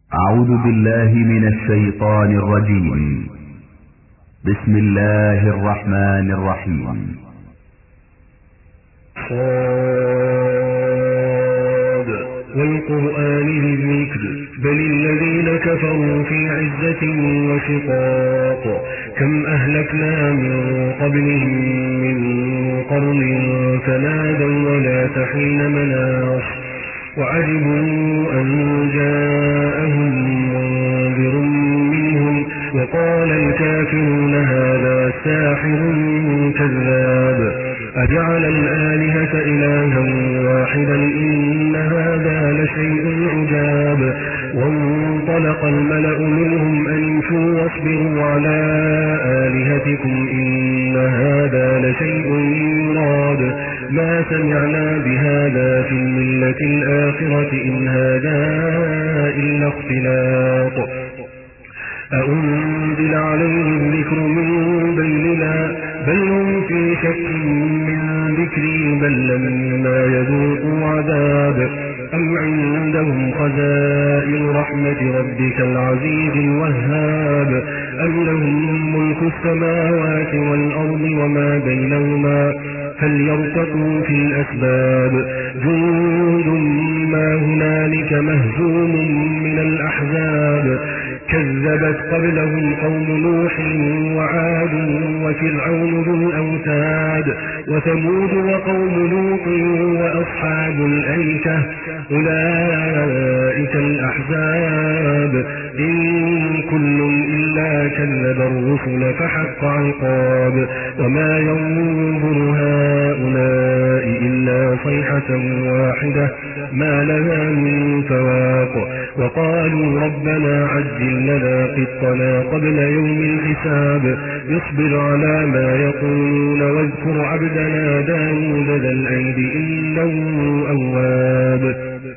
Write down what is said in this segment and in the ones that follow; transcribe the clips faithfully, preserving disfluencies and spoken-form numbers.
أعوذ بالله من الشيطان الرجيم. بسم الله الرحمن الرحيم. صاد والقرآن الذكر بل الذين كفروا في عزة وشقاق كم أهلكنا من قبلهم من قرن فنادوا ولا تحين مناص وعجبوا أن جاءهم منذر منهم وقال الكافرون هذا ساحر كذاب أجعل الآلهة إلها واحدا إن هذا لشيء عجاب وانطلق الملأ منهم أن امشوا واصبروا على آلهتكم إن هذا لشيء يراد ما سمعنا بهذا في الملة الآخرة إن هذا إلا اختلاط أأنزل عليه الذكر من بيننا بل هم في شك من ذكري بل لما يذوقوا عذاب أم عندهم خزائن رحمة ربك العزيز الوهاب أم لهم ملك السماوات والأرض وما بينهما فليرتقوا في الأسباب جند ما هنالك مهزوم من الأحزاب كذبت قبلهم قوم نوح وعاد وفرعون ذو الأوتاد وثمود وقوم لوط وأصحاب الأيكة أولئك الأحزاب إن كل إلا كذب الرسل فحق عقاب وما ينظر هؤلاء إلا صيحة واحدة ما لها من فواق وقالوا ربنا عجل لنا قطنا قبل يوم الحساب يصبر على ما يقولون واذكر عبدنا داود ذا الأيد إنه أواب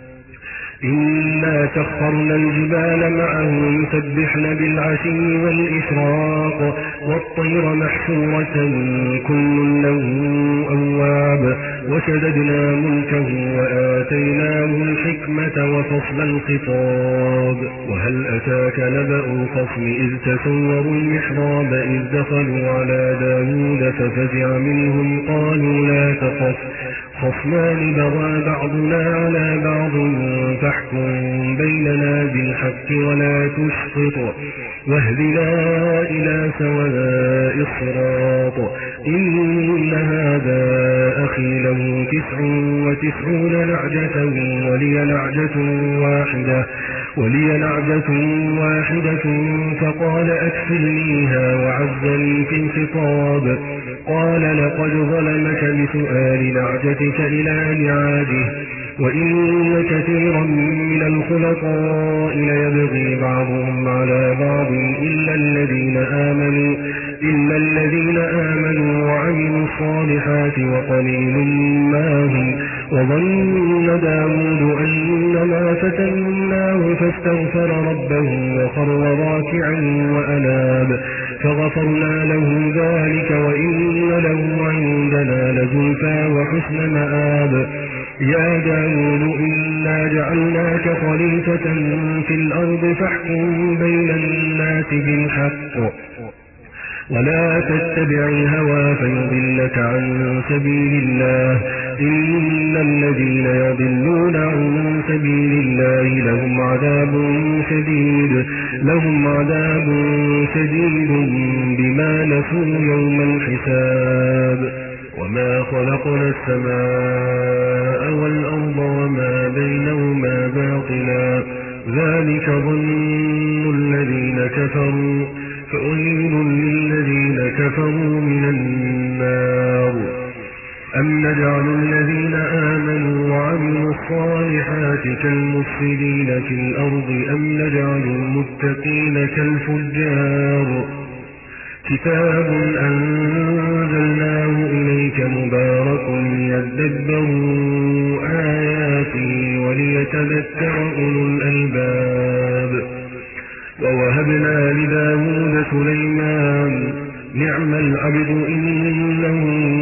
إنا سخرنا الجبال معه يسبحن بالعشي والإشراق والطير محشورة كل له أواب وشددنا ملكه وآتيناه الحكمة وفصل الخطاب وهل أتاك نبأ الخصم إذ تسوروا المحراب إذ دخلوا على داود ففزع منهم قالوا لا تخف خصمان بغى بعضنا على بعض فاحكم بيننا بالحق ولا تشطط واهدنا إلى سواء الصراط إن هذا أخي له تسع وتسعون نعجة ولي نعجة واحدة ولي نعجة واحدة فقال أكفلنيها وعزني في الخطاب قال لقد ظلمك بسؤال نعجتك إلى نعاجه وإن كثيرا من الخلطاء ليبغي بعضهم على بعض إلا الذين آمنوا إلا الذين آمنوا وعملوا الصالحات وقليل ما هم وظن داود أنما فتناه فاستغفر ربه وخر راكعا وأناب فغفرنا له ذلك وإن له عندنا لزلفى وحسن مآب يا داود إنا جعلناك خليفة في الأرض فاحكم بين الناس بالحق ولا تتبع الهوى فيضلك عن سبيل الله إن الذين يضلون عن سبيل الله لهم عذاب شديد لهم عذاب شديد بما نسوا يوم الحساب وما خلقنا السماء والأرض وما بينهما باطلا ذلك ظن الذين كفروا فأويل للذين كفروا من النار أم نجعل الذين آمنوا وعملوا الصالحات كالمفسدين في الأرض أم نجعل المتقين كالفجار كتاب أنزلناه إليك مبارك ليدبروا آياته وليتذكر أولو الألباب ووهبنا لداود سليمان نعم العبد إنه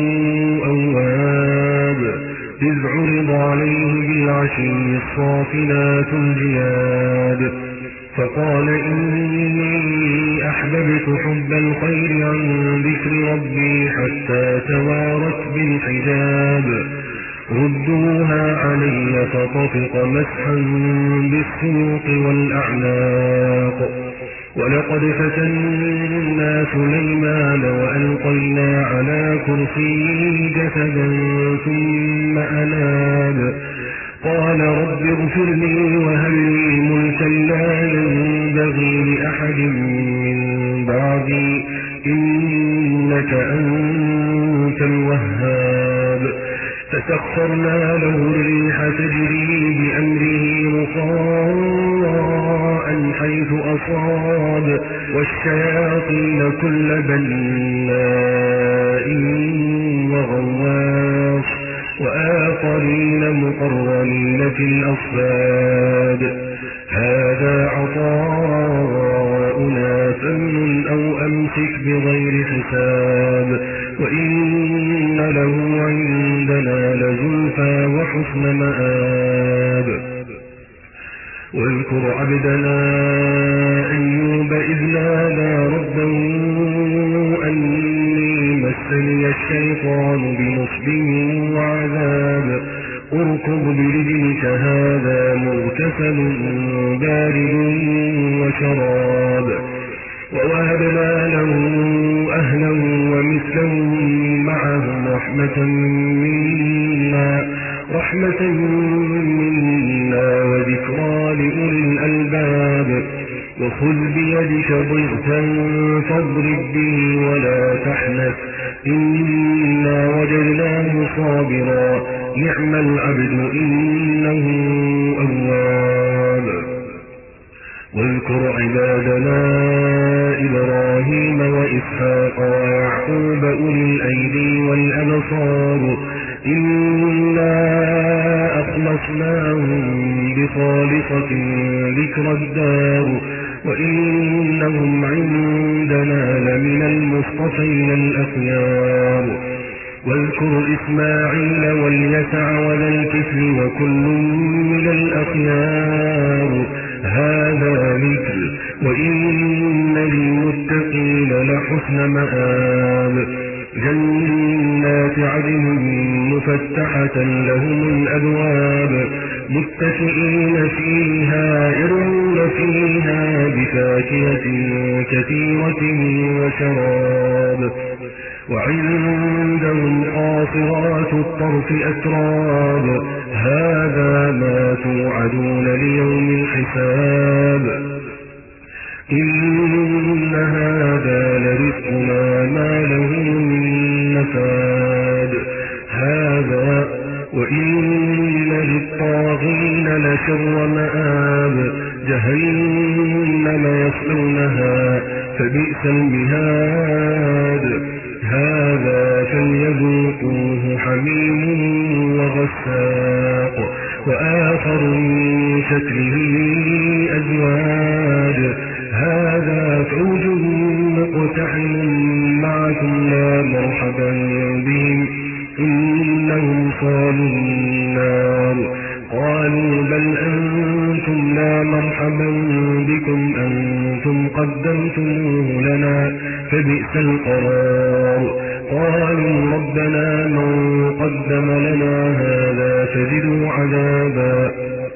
أواب إذ عرض عليه بالعشي الصافنات الجياد فقال إني أحببت حب الخير عن ذكر ربي حتى توارت بالحجاب ردوها علي فطفق مسحا بالسوق والأعناق ولقد فتنا سليمان وألقينا على كرسيه جسدا ثم أناب قال رب اغفر لي وهب لي ملكا لا ينبغي لأحد من بعدي إنك أنت الوهاب فسخرنا له الريح تجري بأمره رخاء حيث أصاب والشياطين كل بناء وغواص وآخرين مقرنين في الأصفاد هذا عطاؤنا فامنن أو أمسك بغير حساب وإن له عندنا لزلفى وحسن مآب واذكر عبدنا أيوب إذ نادى ربه أني مسني الشيطان بنصب وعذاب اركض برجلك هذا مغتسل بارد وشراب ووهبنا له أهلا ومثلهم معهم رحمة منا رحمة منا وذكرى لأولي الألباب وخذ بيدك ضغثا فاضرب به ولا تحنث إنا وجدناه صابرا نعم العبد إنه أواب واذكر عبادنا إبراهيم وإسحاق ويعقوب أولي الأيدي والأبصار إنا أخلصناهم بخالصة ذكر الدار وإنهم عندنا لمن المصطفين الأخيار واذكر إسماعيل واليسع وذا الكفل وكل من الأخيار هذا ذكر وإن للمتقين لحسن مآب جنات عدن مفتحة لهم الأبواب متكئين فيها يدعون فيها بفاكهة كثيرة وشراب وعندهم قاصرات الطرف أتراب هذا ما توعدون ليوم الحساب إن هذا لرزقنا ما له من نفاد هذا وإن للطاغين لشر مآب جهنم يصلونها فبئس المهاد هذا فليذوقوه حميم وغساق وآخر من شكله أزواج هذا فوج مقتحم معكم لا مرحبا بهم إنهم صالوا النار قالوا بل أنتم لا مرحبا بكم أنتم قدمتموه لنا فبئس القرار قالوا ربنا من قدم لنا هذا فزده عذابا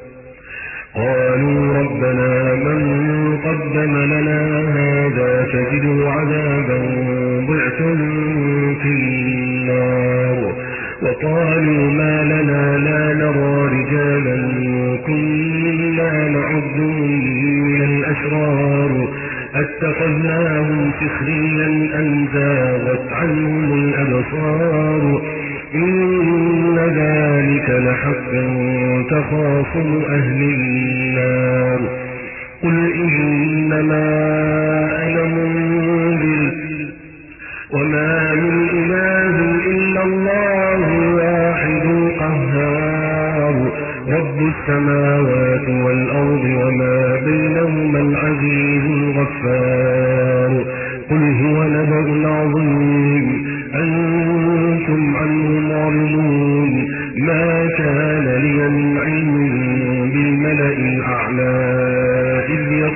قالوا ربنا من قدم لنا هذا فزده عذابا ضعف في النار وقالوا ما لنا لا نرى رجالا كنا نعدهم من الأشرار اتخذناهم سخريا أن زاغت عنهم الأبصار إن ذلك لحق تخاصم أهل النار قل إنما أنا منذر وما من إله إلا الله الواحد القهار رب السماوات والأرض وما بينهما العزيز الغفار قل هو نبأ عظيم أنتم عنه معرضون ما كان لي من علم بالملأ الأعلى إذ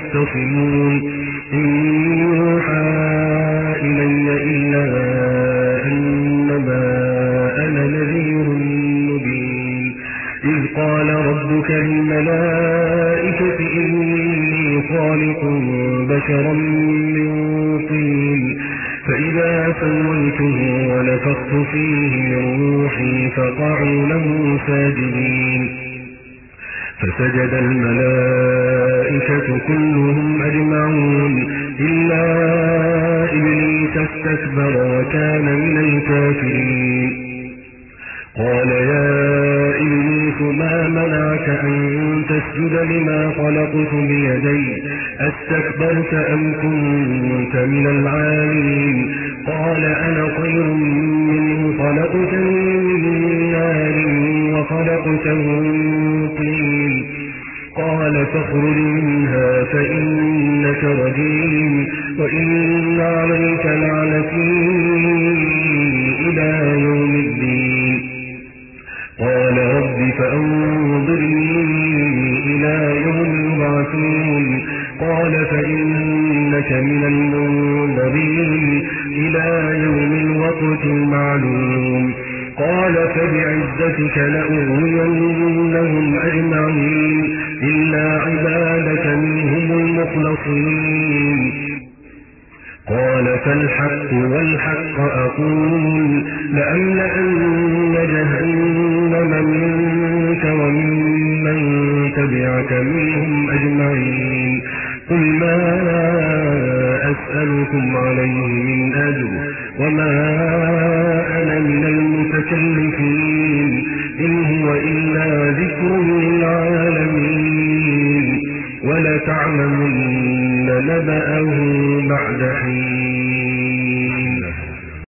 يختصمون إن يوحى إلي إلا أنما أنا نذير مبين إذ قال ربك للملائكة إني خالق بشرا من طين فإذا سويته ونفخت فيه من روحي فقعوا له ساجدين فسجد الملائكة كلهم أجمعون إلا إبليس استكبر وكان من الكافرين قال يا إبليس ما منعك أن تسجد لما خلقت بيدي أستكبرت أم كنت من العالين قال أنا خير منه خلقتني من نار وخلقته من طين قال فاخرج منها فإنك رجيم وإن عليك لعنتي إلى يوم الدين قال رب فأنظرني إلى يوم يبعثون قال فإنك من المنظرين إلى يوم الوقت المعلوم قال فبعزتك لأغوينهم أجمعين إلا عبادك منهم المخلصين قال فالحق والحق أقول لأملأن جهنم منك وممن تبعك منهم أجمعين قل ما أسألكم عليه من أجر وما أنا من المتكلفين إن هو إلا ذكر للعالمين ولتعلمن نبأه بعد حين